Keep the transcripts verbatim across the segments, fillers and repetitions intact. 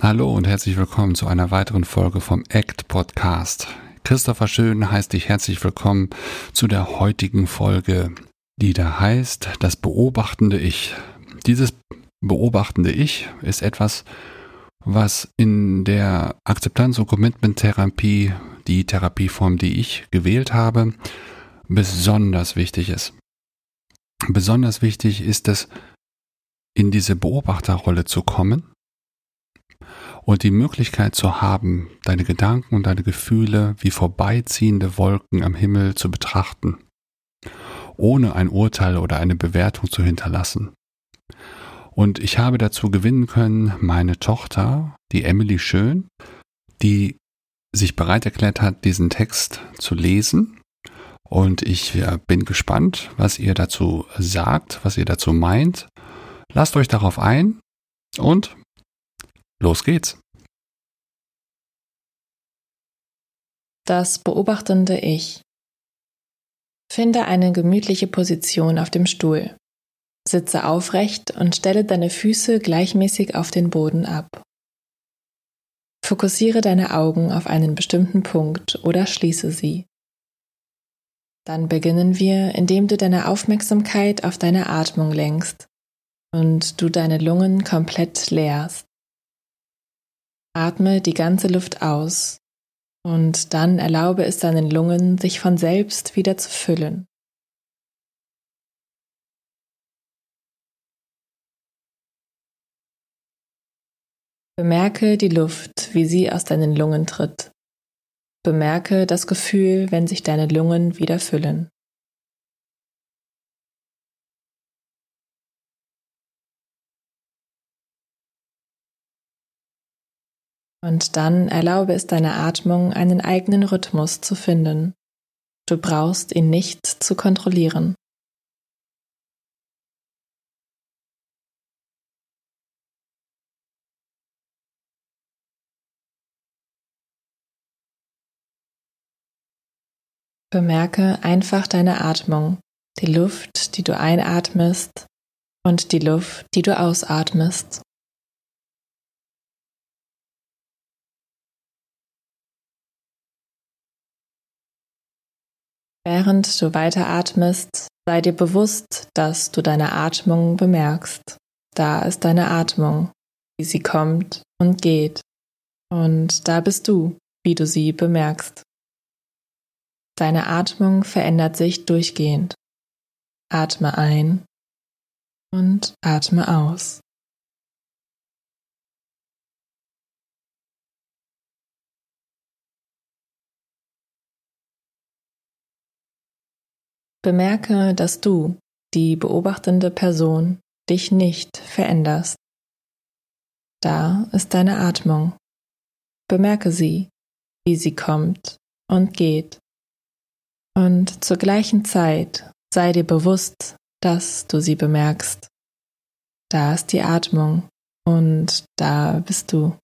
Hallo und herzlich willkommen zu einer weiteren Folge vom A C T Podcast. Christopher Schön heißt dich herzlich willkommen zu der heutigen Folge, die da heißt Das beobachtende Ich. Dieses beobachtende Ich ist etwas, was in der Akzeptanz- und Commitment-Therapie, die Therapieform, die ich gewählt habe, besonders wichtig ist. Besonders wichtig ist es, in diese Beobachterrolle zu kommen und die Möglichkeit zu haben, deine Gedanken und deine Gefühle wie vorbeiziehende Wolken am Himmel zu betrachten, ohne ein Urteil oder eine Bewertung zu hinterlassen. Und ich habe dazu gewinnen können, meine Tochter, die Emily Schön, die sich bereit erklärt hat, diesen Text zu lesen. Und ich bin gespannt, was ihr dazu sagt, was ihr dazu meint. Lasst euch darauf ein und los geht's. Das beobachtende Ich. Finde eine gemütliche Position auf dem Stuhl. Sitze aufrecht und stelle deine Füße gleichmäßig auf den Boden ab. Fokussiere deine Augen auf einen bestimmten Punkt oder schließe sie. Dann beginnen wir, indem du deine Aufmerksamkeit auf deine Atmung lenkst und du deine Lungen komplett leerst. Atme die ganze Luft aus und dann erlaube es deinen Lungen, sich von selbst wieder zu füllen. Bemerke die Luft, wie sie aus deinen Lungen tritt. Bemerke das Gefühl, wenn sich deine Lungen wieder füllen. Und dann erlaube es deiner Atmung, einen eigenen Rhythmus zu finden. Du brauchst ihn nicht zu kontrollieren. Bemerke einfach deine Atmung, die Luft, die du einatmest und die Luft, die du ausatmest. Während du weiteratmest, sei dir bewusst, dass du deine Atmung bemerkst. Da ist deine Atmung, wie sie kommt und geht. Und da bist du, wie du sie bemerkst. Deine Atmung verändert sich durchgehend. Atme ein und atme aus. Bemerke, dass du, die beobachtende Person, dich nicht veränderst. Da ist deine Atmung. Bemerke sie, wie sie kommt und geht. Und zur gleichen Zeit sei dir bewusst, dass du sie bemerkst. Da ist die Atmung und da bist du.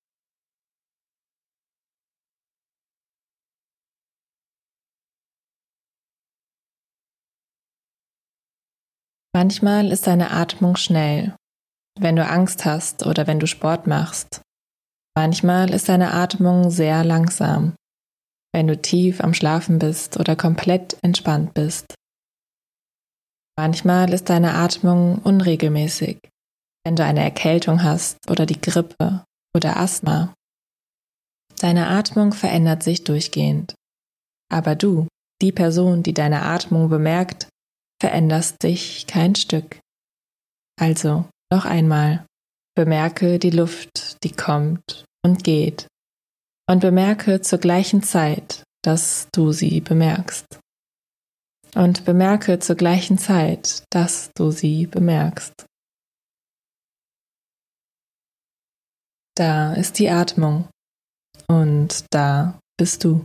Manchmal ist deine Atmung schnell, wenn du Angst hast oder wenn du Sport machst. Manchmal ist deine Atmung sehr langsam, wenn du tief am Schlafen bist oder komplett entspannt bist. Manchmal ist deine Atmung unregelmäßig, wenn du eine Erkältung hast oder die Grippe oder Asthma. Deine Atmung verändert sich durchgehend. Aber du, die Person, die deine Atmung bemerkt, veränderst dich kein Stück. Also, noch einmal, bemerke die Luft, die kommt und geht. Und bemerke zur gleichen Zeit, dass du sie bemerkst. Und bemerke zur gleichen Zeit, dass du sie bemerkst. Da ist die Atmung und da bist du.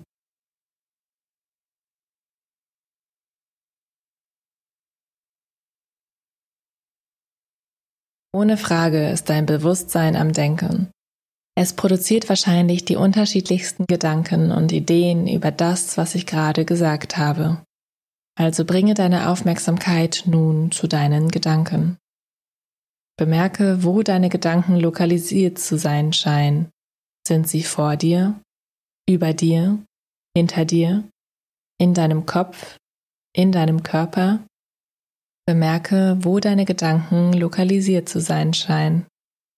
Ohne Frage ist dein Bewusstsein am Denken. Es produziert wahrscheinlich die unterschiedlichsten Gedanken und Ideen über das, was ich gerade gesagt habe. Also bringe deine Aufmerksamkeit nun zu deinen Gedanken. Bemerke, wo deine Gedanken lokalisiert zu sein scheinen. Sind sie vor dir, über dir, hinter dir, in deinem Kopf, in deinem Körper? Bemerke, wo deine Gedanken lokalisiert zu sein scheinen.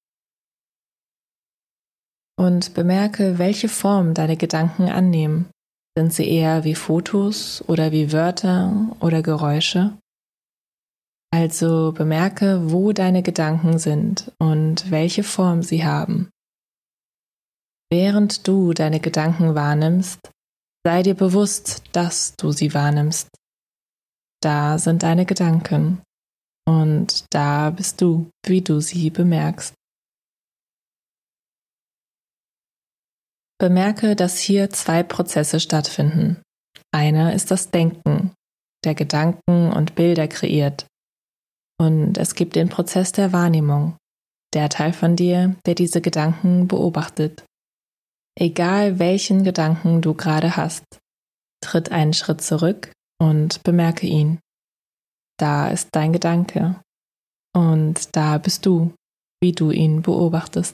Und bemerke, welche Form deine Gedanken annehmen. Sind sie eher wie Fotos oder wie Wörter oder Geräusche? Also bemerke, wo deine Gedanken sind und welche Form sie haben. Während du deine Gedanken wahrnimmst, sei dir bewusst, dass du sie wahrnimmst. Da sind deine Gedanken und da bist du, wie du sie bemerkst. Bemerke, dass hier zwei Prozesse stattfinden. Einer ist das Denken, der Gedanken und Bilder kreiert. Und es gibt den Prozess der Wahrnehmung, der Teil von dir, der diese Gedanken beobachtet. Egal welchen Gedanken du gerade hast, tritt einen Schritt zurück und bemerke ihn. Da ist dein Gedanke und da bist du, wie du ihn beobachtest.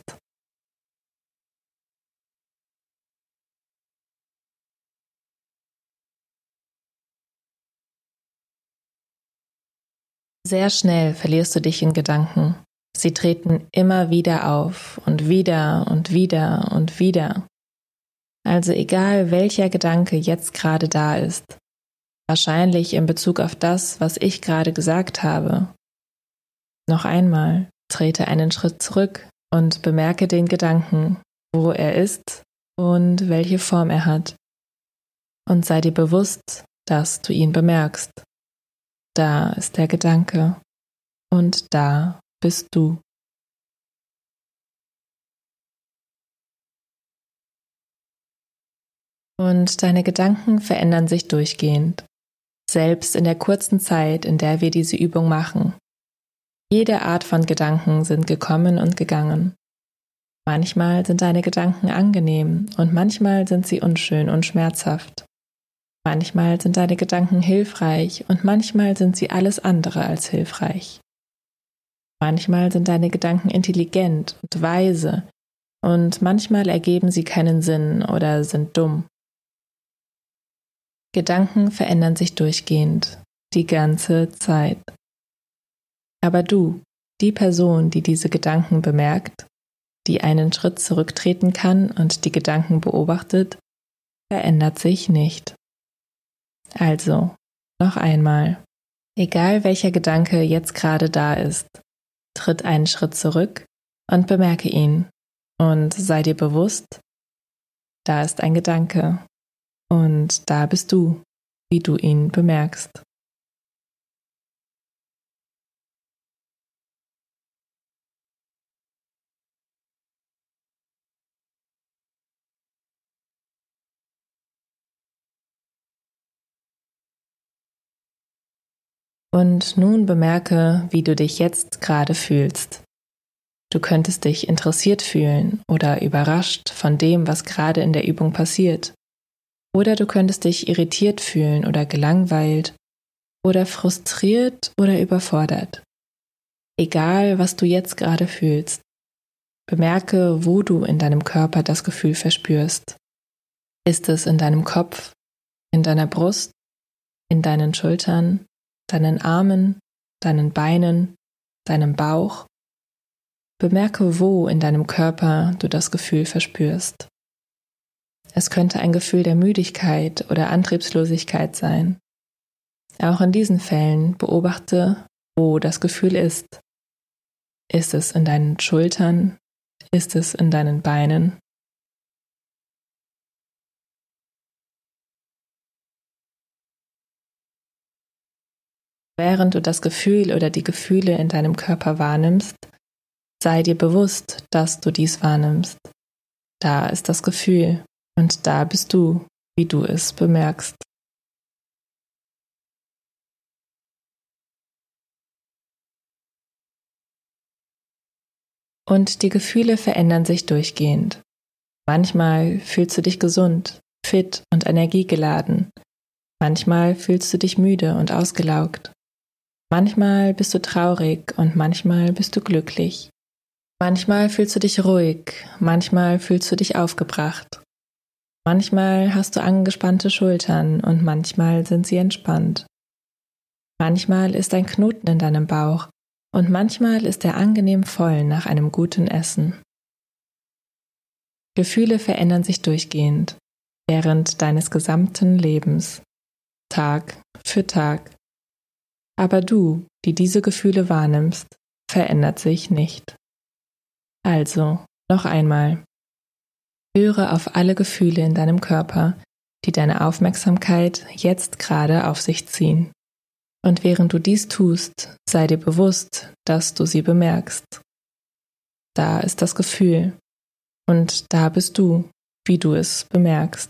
Sehr schnell verlierst du dich in Gedanken. Sie treten immer wieder auf und wieder und wieder und wieder. Also egal welcher Gedanke jetzt gerade da ist, wahrscheinlich in Bezug auf das, was ich gerade gesagt habe. Noch einmal, trete einen Schritt zurück und bemerke den Gedanken, wo er ist und welche Form er hat. Und sei dir bewusst, dass du ihn bemerkst. Da ist der Gedanke und da bist du. Und deine Gedanken verändern sich durchgehend, selbst in der kurzen Zeit, in der wir diese Übung machen. Jede Art von Gedanken sind gekommen und gegangen. Manchmal sind deine Gedanken angenehm und manchmal sind sie unschön und schmerzhaft. Manchmal sind deine Gedanken hilfreich und manchmal sind sie alles andere als hilfreich. Manchmal sind deine Gedanken intelligent und weise und manchmal ergeben sie keinen Sinn oder sind dumm. Gedanken verändern sich durchgehend, die ganze Zeit. Aber du, die Person, die diese Gedanken bemerkt, die einen Schritt zurücktreten kann und die Gedanken beobachtet, verändert sich nicht. Also, noch einmal, egal welcher Gedanke jetzt gerade da ist, tritt einen Schritt zurück und bemerke ihn und sei dir bewusst, da ist ein Gedanke und da bist du, wie du ihn bemerkst. Und nun bemerke, wie du dich jetzt gerade fühlst. Du könntest dich interessiert fühlen oder überrascht von dem, was gerade in der Übung passiert. Oder du könntest dich irritiert fühlen oder gelangweilt oder frustriert oder überfordert. Egal, was du jetzt gerade fühlst, bemerke, wo du in deinem Körper das Gefühl verspürst. Ist es in deinem Kopf, in deiner Brust, in deinen Schultern, deinen Armen, deinen Beinen, deinem Bauch? Bemerke, wo in deinem Körper du das Gefühl verspürst. Es könnte ein Gefühl der Müdigkeit oder Antriebslosigkeit sein. Auch in diesen Fällen beobachte, wo das Gefühl ist. Ist es in deinen Schultern? Ist es in deinen Beinen? Während du das Gefühl oder die Gefühle in deinem Körper wahrnimmst, sei dir bewusst, dass du dies wahrnimmst. Da ist das Gefühl und da bist du, wie du es bemerkst. Und die Gefühle verändern sich durchgehend. Manchmal fühlst du dich gesund, fit und energiegeladen. Manchmal fühlst du dich müde und ausgelaugt. Manchmal bist du traurig und manchmal bist du glücklich. Manchmal fühlst du dich ruhig, manchmal fühlst du dich aufgebracht. Manchmal hast du angespannte Schultern und manchmal sind sie entspannt. Manchmal ist ein Knoten in deinem Bauch und manchmal ist er angenehm voll nach einem guten Essen. Gefühle verändern sich durchgehend, während deines gesamten Lebens, Tag für Tag. Aber du, die diese Gefühle wahrnimmst, verändert sich nicht. Also, noch einmal. Höre auf alle Gefühle in deinem Körper, die deine Aufmerksamkeit jetzt gerade auf sich ziehen. Und während du dies tust, sei dir bewusst, dass du sie bemerkst. Da ist das Gefühl und da bist du, wie du es bemerkst.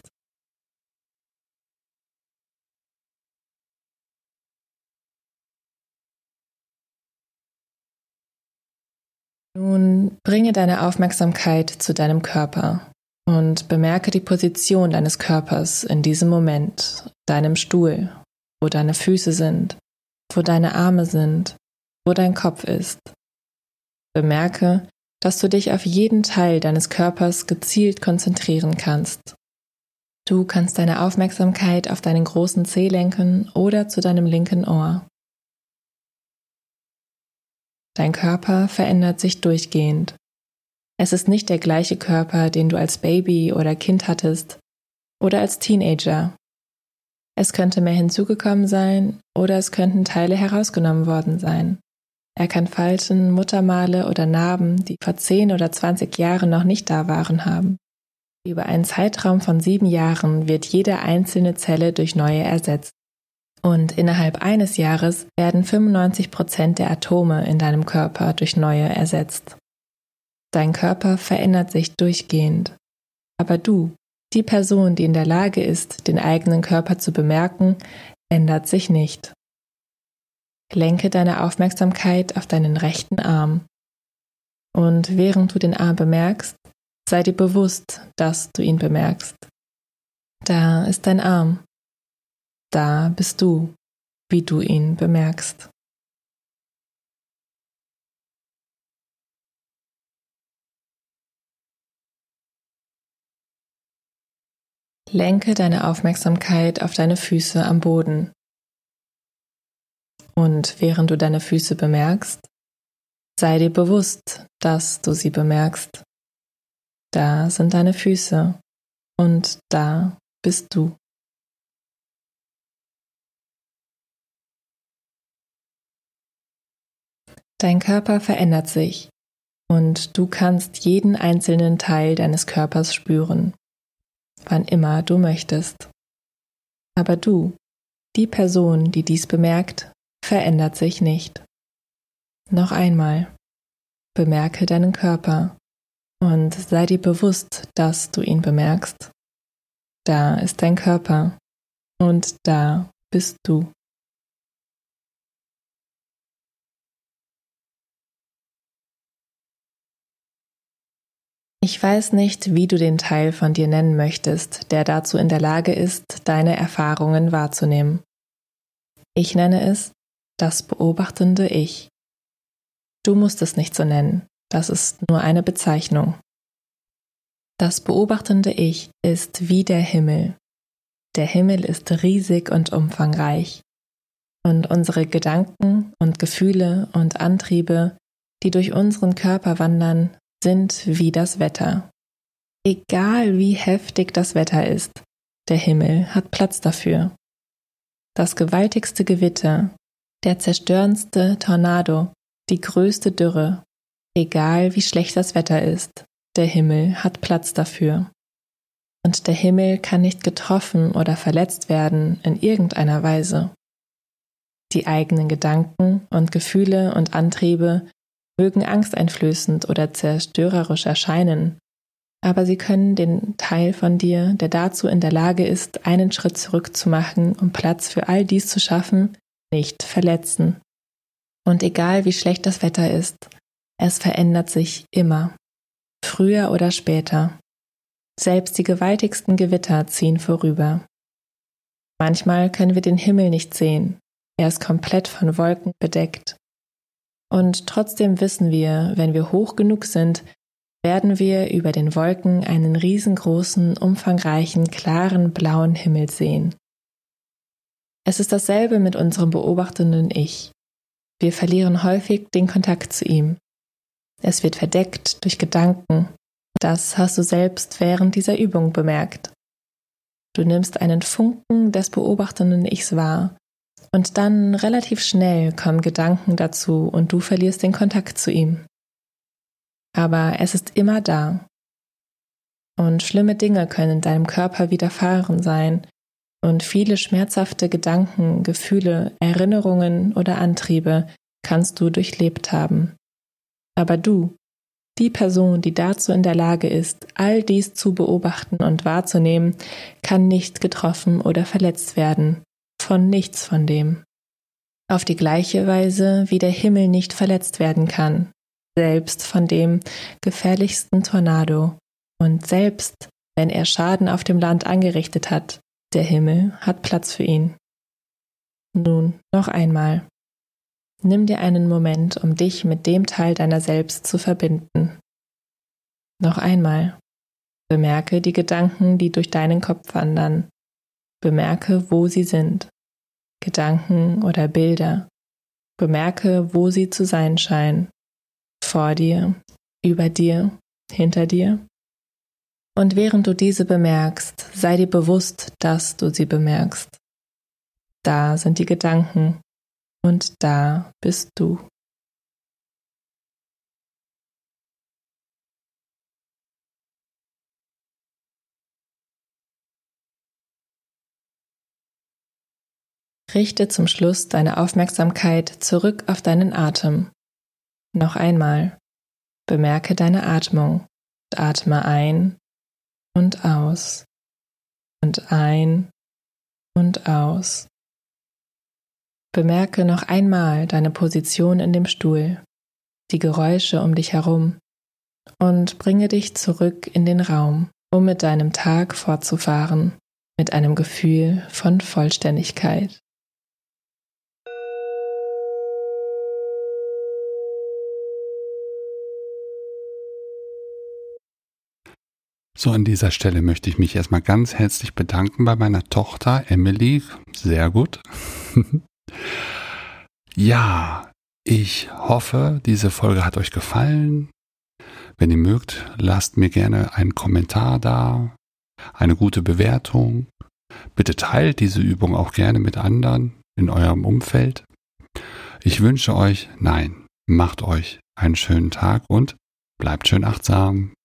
Nun bringe deine Aufmerksamkeit zu deinem Körper und bemerke die Position deines Körpers in diesem Moment, deinem Stuhl, wo deine Füße sind, wo deine Arme sind, wo dein Kopf ist. Bemerke, dass du dich auf jeden Teil deines Körpers gezielt konzentrieren kannst. Du kannst deine Aufmerksamkeit auf deinen großen Zeh lenken oder zu deinem linken Ohr. Dein Körper verändert sich durchgehend. Es ist nicht der gleiche Körper, den du als Baby oder Kind hattest oder als Teenager. Es könnte mehr hinzugekommen sein oder es könnten Teile herausgenommen worden sein. Er kann Falten, Muttermale oder Narben, die vor zehn oder zwanzig Jahren noch nicht da waren, haben. Über einen Zeitraum von sieben Jahren wird jede einzelne Zelle durch neue ersetzt. Und innerhalb eines Jahres werden fünfundneunzig Prozent der Atome in deinem Körper durch neue ersetzt. Dein Körper verändert sich durchgehend. Aber du, die Person, die in der Lage ist, den eigenen Körper zu bemerken, ändert sich nicht. Lenke deine Aufmerksamkeit auf deinen rechten Arm. Und während du den Arm bemerkst, sei dir bewusst, dass du ihn bemerkst. Da ist dein Arm. Da bist du, wie du ihn bemerkst. Lenke deine Aufmerksamkeit auf deine Füße am Boden. Und während du deine Füße bemerkst, sei dir bewusst, dass du sie bemerkst. Da sind deine Füße und da bist du. Dein Körper verändert sich und du kannst jeden einzelnen Teil deines Körpers spüren, wann immer du möchtest. Aber du, die Person, die dies bemerkt, verändert sich nicht. Noch einmal, bemerke deinen Körper und sei dir bewusst, dass du ihn bemerkst. Da ist dein Körper und da bist du. Ich weiß nicht, wie du den Teil von dir nennen möchtest, der dazu in der Lage ist, deine Erfahrungen wahrzunehmen. Ich nenne es das beobachtende Ich. Du musst es nicht so nennen, das ist nur eine Bezeichnung. Das beobachtende Ich ist wie der Himmel. Der Himmel ist riesig und umfangreich. Und unsere Gedanken und Gefühle und Antriebe, die durch unseren Körper wandern, sind wie das Wetter. Egal wie heftig das Wetter ist, der Himmel hat Platz dafür. Das gewaltigste Gewitter, der zerstörendste Tornado, die größte Dürre, egal wie schlecht das Wetter ist, der Himmel hat Platz dafür. Und der Himmel kann nicht getroffen oder verletzt werden in irgendeiner Weise. Die eigenen Gedanken und Gefühle und Antriebe mögen angsteinflößend oder zerstörerisch erscheinen, aber sie können den Teil von dir, der dazu in der Lage ist, einen Schritt zurück zu machen, um Platz für all dies zu schaffen, nicht verletzen. Und egal wie schlecht das Wetter ist, es verändert sich immer, früher oder später. Selbst die gewaltigsten Gewitter ziehen vorüber. Manchmal können wir den Himmel nicht sehen, Er ist komplett von Wolken bedeckt. Und trotzdem wissen wir, wenn wir hoch genug sind, werden wir über den Wolken einen riesengroßen, umfangreichen, klaren, blauen Himmel sehen. Es ist dasselbe mit unserem beobachtenden Ich. Wir verlieren häufig den Kontakt zu ihm. Es wird verdeckt durch Gedanken. Das hast du selbst während dieser Übung bemerkt. Du nimmst einen Funken des beobachtenden Ichs wahr und dann relativ schnell kommen Gedanken dazu und du verlierst den Kontakt zu ihm. Aber es ist immer da. Und schlimme Dinge können deinem Körper widerfahren sein und viele schmerzhafte Gedanken, Gefühle, Erinnerungen oder Antriebe kannst du durchlebt haben. Aber du, die Person, die dazu in der Lage ist, all dies zu beobachten und wahrzunehmen, kann nicht getroffen oder verletzt werden, von nichts von dem. Auf die gleiche Weise, wie der Himmel nicht verletzt werden kann, selbst von dem gefährlichsten Tornado und selbst, wenn er Schaden auf dem Land angerichtet hat, der Himmel hat Platz für ihn. Nun, noch einmal. Nimm dir einen Moment, um dich mit dem Teil deiner selbst zu verbinden. Noch einmal. Bemerke die Gedanken, die durch deinen Kopf wandern. Bemerke, wo sie sind. Gedanken oder Bilder. Bemerke, wo sie zu sein scheinen. Vor dir, über dir, hinter dir. Und während du diese bemerkst, sei dir bewusst, dass du sie bemerkst. Da sind die Gedanken. Und da bist du. Richte zum Schluss deine Aufmerksamkeit zurück auf deinen Atem. Noch einmal. Bemerke deine Atmung. Atme ein und aus. Und ein und aus. Bemerke noch einmal deine Position in dem Stuhl, die Geräusche um dich herum und bringe dich zurück in den Raum, um mit deinem Tag fortzufahren, mit einem Gefühl von Vollständigkeit. So, an dieser Stelle möchte ich mich erstmal ganz herzlich bedanken bei meiner Tochter Emily. Sehr gut. Ja, ich hoffe, diese Folge hat euch gefallen. Wenn ihr mögt, lasst mir gerne einen Kommentar da, eine gute Bewertung. Bitte teilt diese Übung auch gerne mit anderen in eurem Umfeld. Ich wünsche euch, nein, macht euch einen schönen Tag und bleibt schön achtsam.